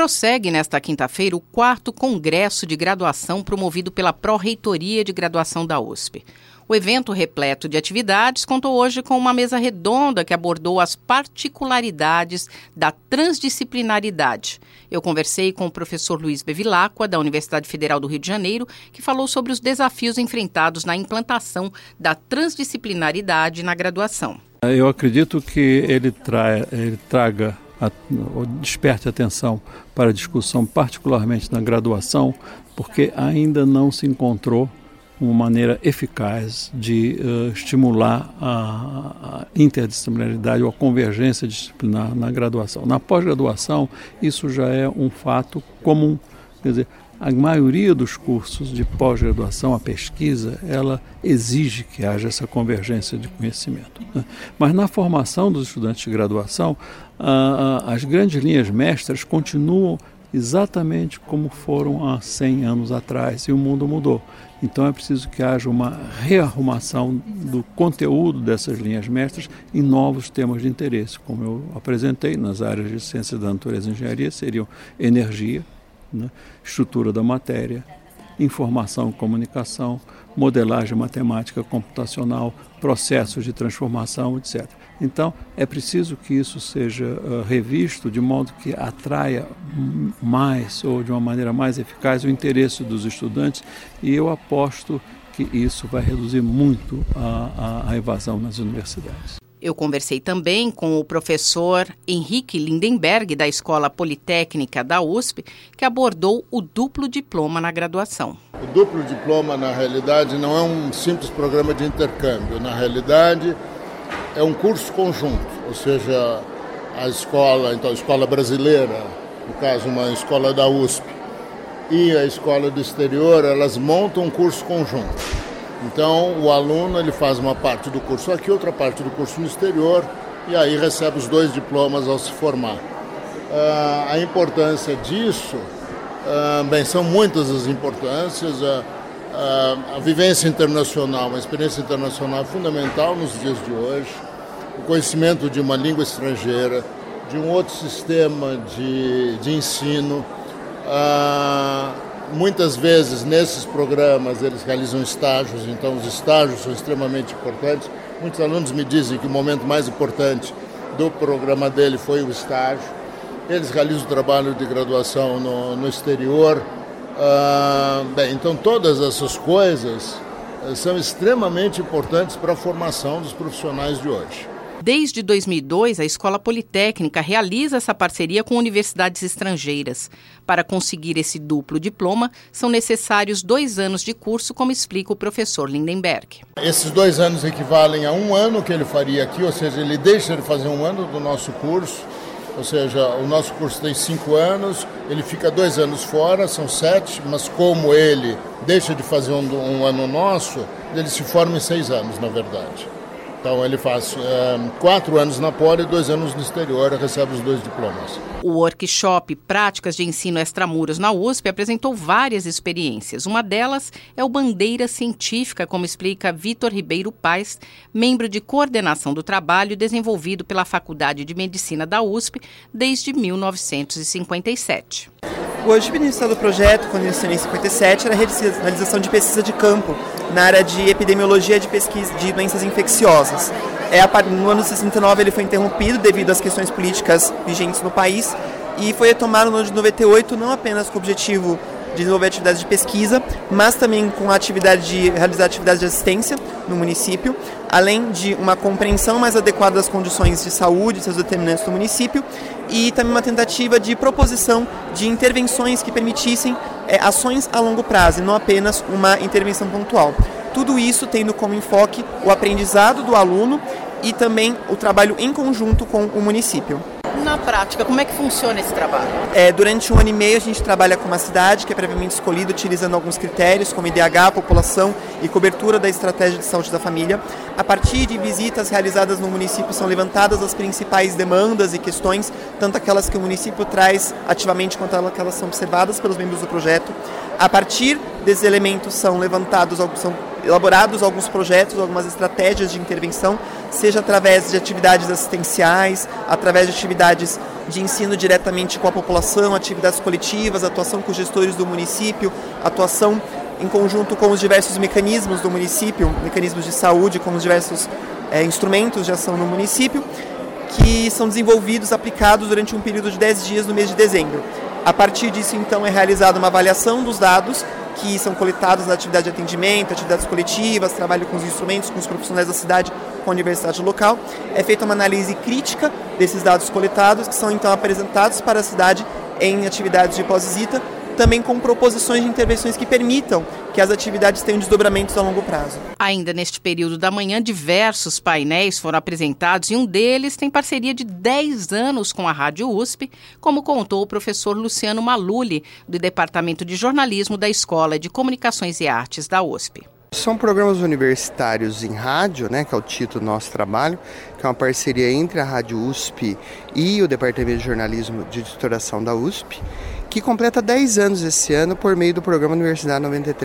Prossegue nesta quinta-feira o 4º Congresso de Graduação promovido pela Pró-Reitoria de Graduação da USP. O evento, repleto de atividades, contou hoje com uma mesa redonda que abordou as particularidades da transdisciplinaridade. Eu conversei com o professor Luiz Bevilacqua, da Universidade Federal do Rio de Janeiro, que falou sobre os desafios enfrentados na implantação da transdisciplinaridade na graduação. Eu acredito que ele traga ou desperte atenção para a discussão, particularmente na graduação, porque ainda não se encontrou uma maneira eficaz de estimular a interdisciplinaridade ou a convergência disciplinar na graduação. Na pós-graduação, isso já é um fato comum. Quer dizer, a maioria dos cursos de pós-graduação, a pesquisa, ela exige que haja essa convergência de conhecimento, né? Mas na formação dos estudantes de graduação, as grandes linhas mestras continuam exatamente como foram há 100 anos atrás, e o mundo mudou. Então é preciso que haja uma rearrumação do conteúdo dessas linhas mestras em novos temas de interesse, como eu apresentei nas áreas de ciência da natureza e engenharia, seriam energia, né, estrutura da matéria, informação e comunicação, modelagem matemática computacional, processos de transformação, etc. Então, é preciso que isso seja revisto de modo que atraia mais ou de uma maneira mais eficaz o interesse dos estudantes, e eu aposto que isso vai reduzir muito a evasão nas universidades. Eu conversei também com o professor Henrique Lindenberg, da Escola Politécnica da USP, que abordou o duplo diploma na graduação. O duplo diploma, na realidade, não é um simples programa de intercâmbio. Na realidade, é um curso conjunto, ou seja, a escola brasileira, no caso uma escola da USP, e a escola do exterior, elas montam um curso conjunto. Então, o aluno ele faz uma parte do curso aqui, outra parte do curso no exterior, e aí recebe os 2 diplomas ao se formar. A importância disso, são muitas as importâncias. A vivência internacional, uma experiência internacional é fundamental nos dias de hoje. O conhecimento de uma língua estrangeira, de um outro sistema de ensino. Muitas vezes, nesses programas, eles realizam estágios, então os estágios são extremamente importantes. Muitos alunos me dizem que o momento mais importante do programa dele foi o estágio. Eles realizam o trabalho de graduação no exterior. Então, todas essas coisas são extremamente importantes para a formação dos profissionais de hoje. Desde 2002, a Escola Politécnica realiza essa parceria com universidades estrangeiras. Para conseguir esse duplo diploma, são necessários 2 anos de curso, como explica o professor Lindenberg. Esses 2 anos equivalem a 1 ano que ele faria aqui, ou seja, ele deixa de fazer 1 ano do nosso curso, ou seja, o nosso curso tem 5 anos, ele fica 2 anos fora, são 7, mas como ele deixa de fazer um ano nosso, ele se forma em 6 anos, na verdade. Então ele faz 4 anos na Poli e 2 anos no exterior e recebe os 2 diplomas. O workshop Práticas de Ensino Extramuros na USP apresentou várias experiências. Uma delas é o Bandeira Científica, como explica Vitor Ribeiro Paes, membro de coordenação do trabalho desenvolvido pela Faculdade de Medicina da USP desde 1957. O objetivo inicial do projeto, quando iniciou em 1957, era a realização de pesquisa de campo na área de epidemiologia de pesquisa de doenças infecciosas. No ano de 69 ele foi interrompido devido às questões políticas vigentes no país e foi retomado no ano de 98, não apenas com o objetivo de desenvolver atividades de pesquisa, mas também com a atividade de realizar atividades de assistência no município, além de uma compreensão mais adequada das condições de saúde e seus determinantes do município, e também uma tentativa de proposição de intervenções que permitissem ações a longo prazo, e não apenas uma intervenção pontual. Tudo isso tendo como enfoque o aprendizado do aluno e também o trabalho em conjunto com o município. Na prática, como é que funciona esse trabalho? Durante 1 ano e meio a gente trabalha com uma cidade que é previamente escolhida utilizando alguns critérios como IDH, população e cobertura da estratégia de saúde da família. A partir de visitas realizadas no município são levantadas as principais demandas e questões, tanto aquelas que o município traz ativamente quanto aquelas que são observadas pelos membros do projeto. A partir desses elementos são elaborados alguns projetos, algumas estratégias de intervenção, seja através de atividades assistenciais, através de atividades de ensino diretamente com a população, atividades coletivas, atuação com os gestores do município, atuação em conjunto com os diversos mecanismos do município, mecanismos de saúde, com os diversos instrumentos de ação no município, que são desenvolvidos, aplicados durante um período de 10 dias no mês de dezembro. A partir disso, então, é realizada uma avaliação dos dados que são coletados na atividade de atendimento, atividades coletivas, trabalho com os instrumentos, com os profissionais da cidade, com a universidade local. É feita uma análise crítica desses dados coletados, que são, então, apresentados para a cidade em atividades de pós-visita, também com proposições de intervenções que permitam que as atividades tenham desdobramentos a longo prazo. Ainda neste período da manhã, diversos painéis foram apresentados e um deles tem parceria de 10 anos com a Rádio USP, como contou o professor Luciano Maluli, do Departamento de Jornalismo da Escola de Comunicações e Artes da USP. São programas universitários em rádio, que é o título do nosso trabalho, que é uma parceria entre a Rádio USP e o Departamento de Jornalismo de Editoração da USP, que completa 10 anos esse ano por meio do programa Universidade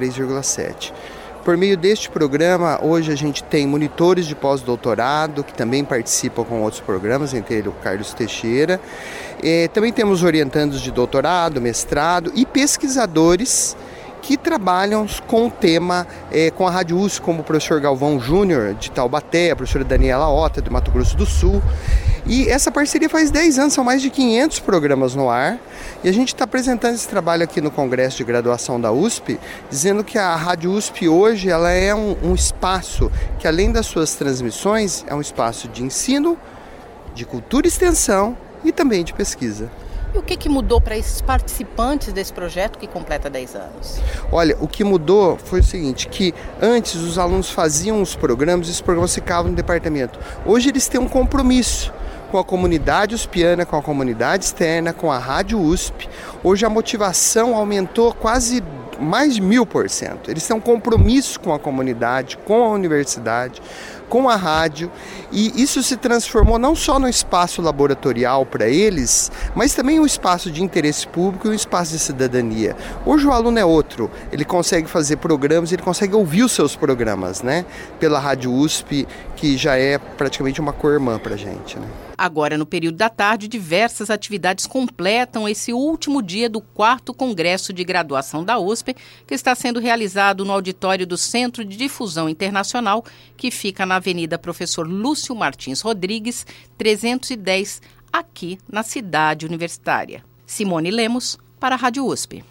93,7. Por meio deste programa, hoje a gente tem monitores de pós-doutorado, que também participam com outros programas, entre eles o Carlos Teixeira. Também temos orientandos de doutorado, mestrado e pesquisadores que trabalham com o tema, com a Rádio USP, como o professor Galvão Júnior, de Taubaté, a professora Daniela Ota, do Mato Grosso do Sul. E essa parceria faz 10 anos, são mais de 500 programas no ar. E a gente está apresentando esse trabalho aqui no Congresso de Graduação da USP, dizendo que a Rádio USP hoje ela é um espaço que, além das suas transmissões, é um espaço de ensino, de cultura e extensão e também de pesquisa. E o que mudou para esses participantes desse projeto que completa 10 anos? Olha, o que mudou foi o seguinte, que antes os alunos faziam os programas e os programas ficavam no departamento. Hoje eles têm um compromisso com a comunidade uspiana, com a comunidade externa, com a Rádio USP. Hoje a motivação aumentou quase mais de 1000%. Eles têm um compromisso com a comunidade, com a universidade, com a rádio, e isso se transformou não só no espaço laboratorial para eles, mas também um espaço de interesse público e um espaço de cidadania. Hoje o aluno é outro, ele consegue fazer programas, ele consegue ouvir os seus programas, pela Rádio USP, que já é praticamente uma co-irmã para a gente, Agora, no período da tarde, diversas atividades completam esse último dia do 4º Congresso de Graduação da USP, que está sendo realizado no auditório do Centro de Difusão Internacional, que fica na Avenida Professor Lúcio Martins Rodrigues, 310, aqui na cidade universitária. Simone Lemos, para a Rádio USP.